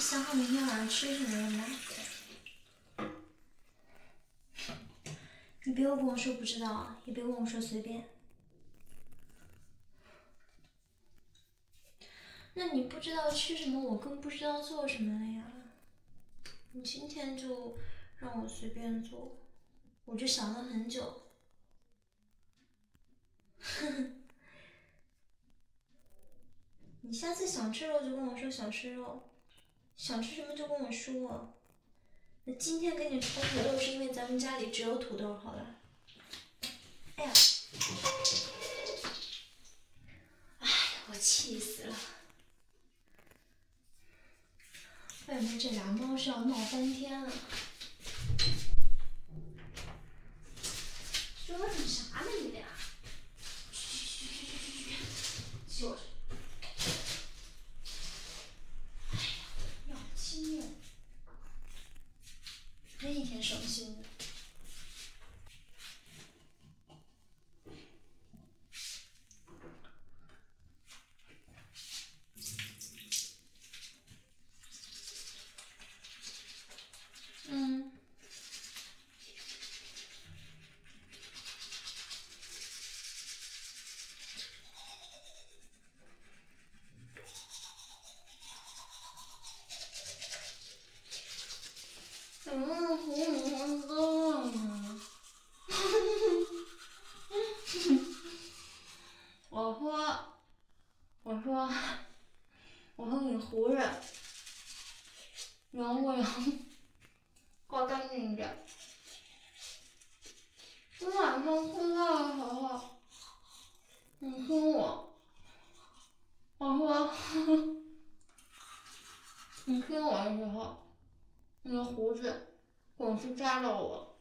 想好明天晚上吃什么了吗？你别又跟我说不知道啊，也别跟我说随便。那你不知道吃什么，我更不知道做什么了呀。你今天就让我随便做，我就想了很久。你下次想吃肉就跟我说想吃肉，想吃什么就跟我说。那今天给你炒土豆是因为咱们家里只有土豆，好了。哎呀，哎呀，我气死了！外面这俩猫是要闹翻天了。折腾啥呢你俩？就是。哎呀，要亲命！真一天省心的。我和你胡着，让我刮干净一点。你晚上睡觉的时候，你听我说，你听我的时候，你的胡子总是扎到我。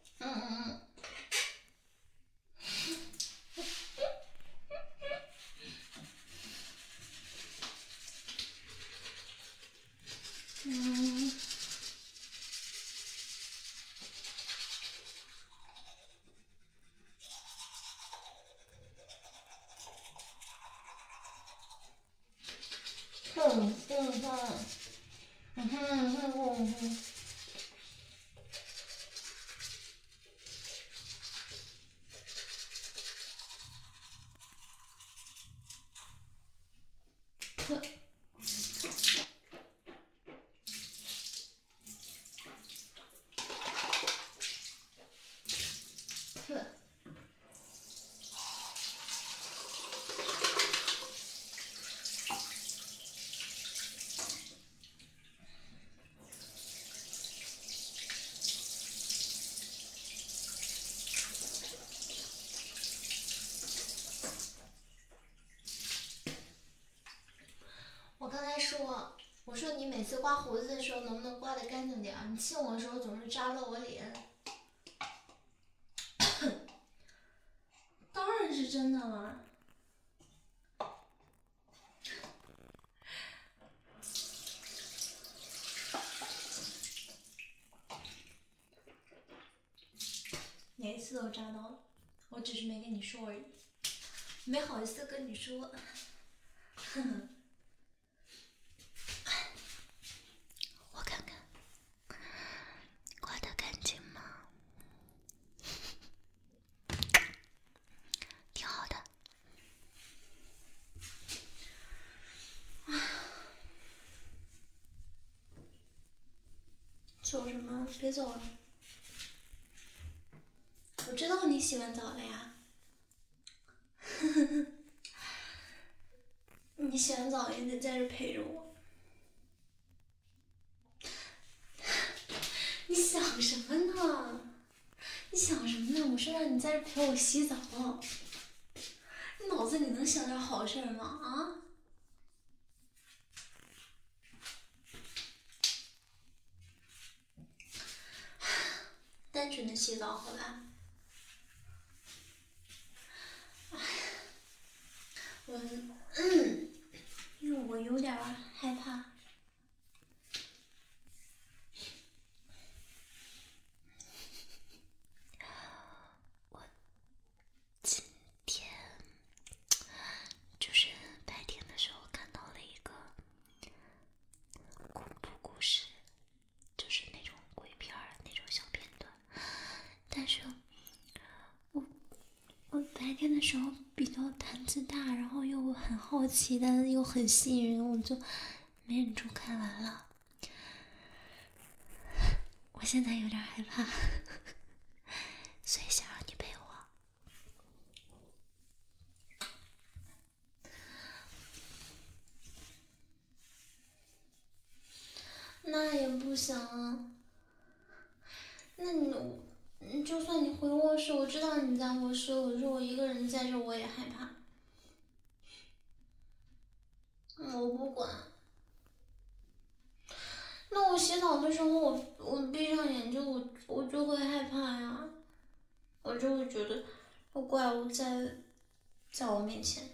我刚才说，我说你每次刮胡子的时候能不能刮得干净点儿？你亲我的时候总是扎到我脸。当然是真的了。每一次都扎到了，我只是没跟你说而已，没好意思跟你说。我看看，刮得干净吗？挺好的。走什么？别走了。我知道你洗完澡了呀。你洗完澡也得在这陪着我。你想什么呢？你想什么呢？我说让你在这陪我洗澡，你脑子里能想点好事吗？啊？单纯的洗澡好吧。因为我有点害怕。我今天就是白天的时候看到了一个恐怖故事。 白天的时候比较胆子大，然后又很好奇，但是又很吸引人，我就没忍住看完了。我现在有点害怕，所以想让你陪我。那也不行啊。那你就算你回卧室，我知道你在卧室，我说我一个人在这我也害怕。我不管。那我洗澡的时候，我闭上眼睛，我就会害怕呀，我就会觉得有怪物在我面前。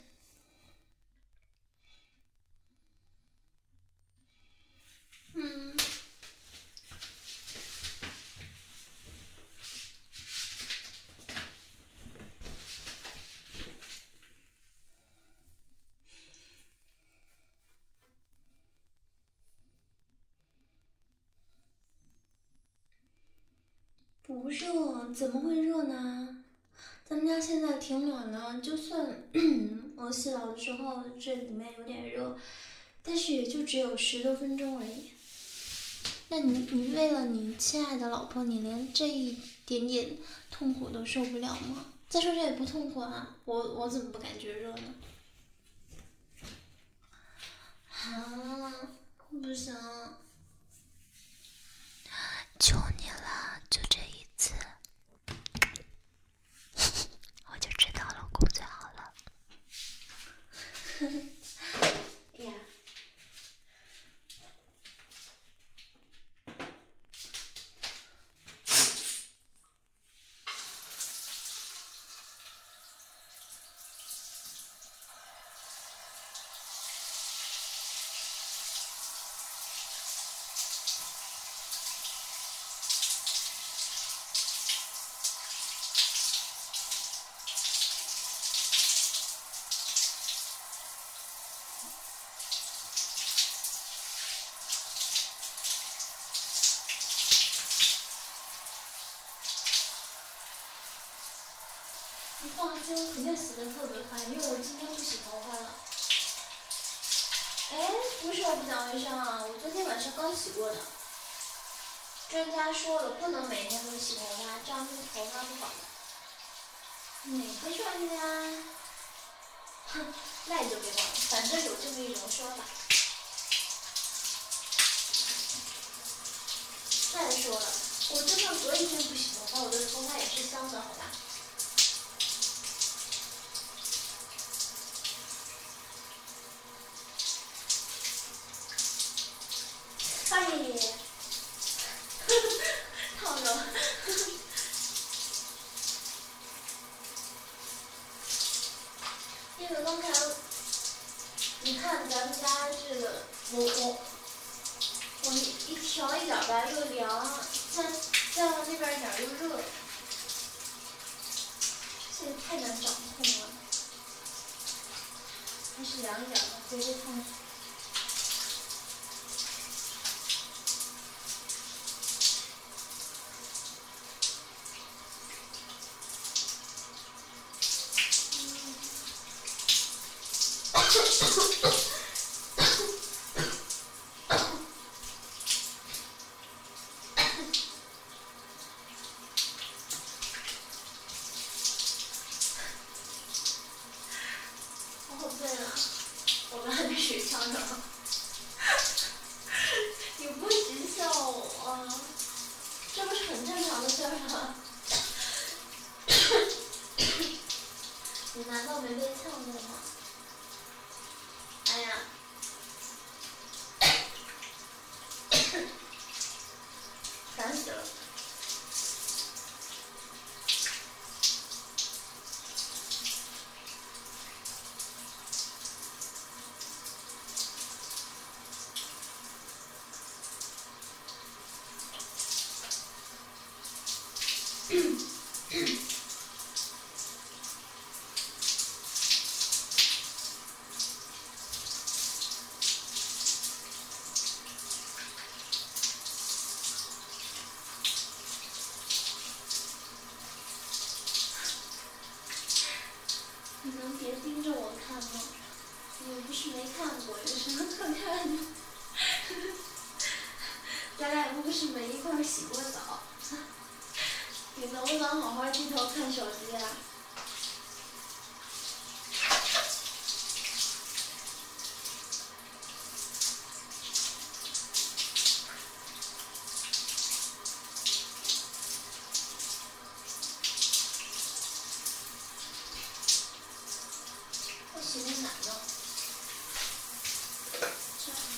不热，怎么会热呢？咱们家现在挺暖的，就算我洗澡的时候这里面有点热，但是也就只有10多分钟而已。那你为了你亲爱的老婆，你连这一点点痛苦都受不了吗？再说这也不痛苦啊，我怎么不感觉热呢？啊，不行。求你了，就这一次，我就知道老公最好了。哎呀，你放心，我肯定洗的特别快，因为我今天不洗头发了。哎，不是我不讲卫生啊，我昨天晚上刚洗过的。专家说了，不能每天都洗头发，这样对头发不好。哪个专家？哼，那你就别管了，反正有这么一种说法。再说了，我就算隔一天不洗头发，我的头发也是香的，好吧？哎，烫着了。因为刚才你看咱们家这个，我一调一点吧又凉，再往那边一点又热，这也太难掌控了。还是凉一点吧，别被烫死。你不许笑我，这不是很正常的事儿吗？你难道没被呛过吗？哎呀，烦死了。 你能别盯着我看吗？我又不是没看过，有什么可看的？咱俩又不是没一块洗过澡，你能不能好好低头看手机啊？我洗面奶呢？这样。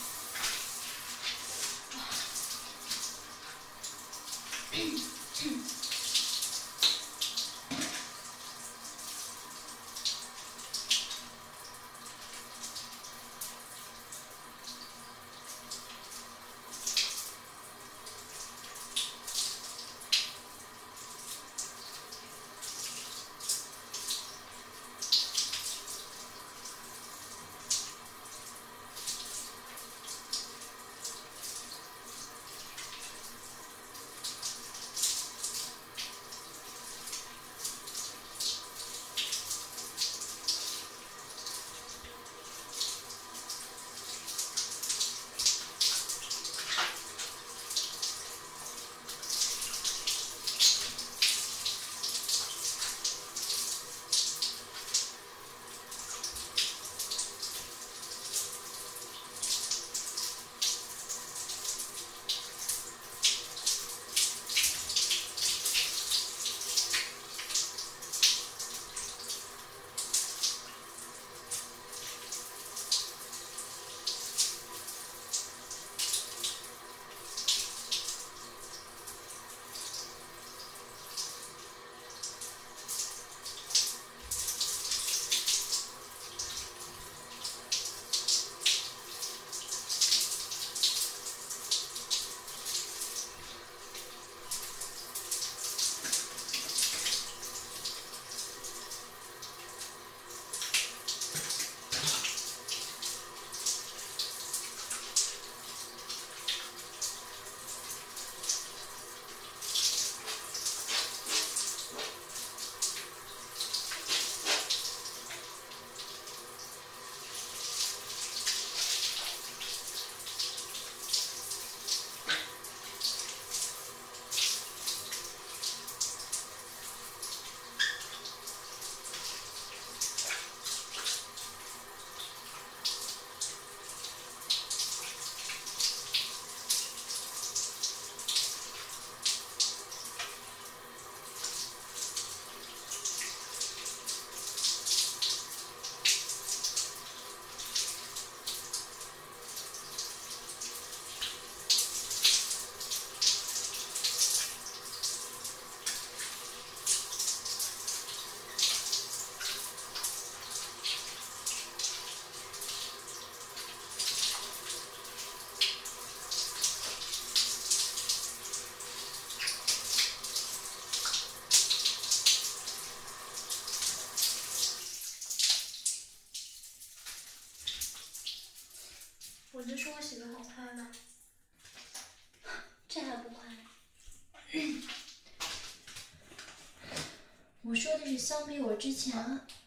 我就说我洗的好快了，这还不快？我说的是相比我之前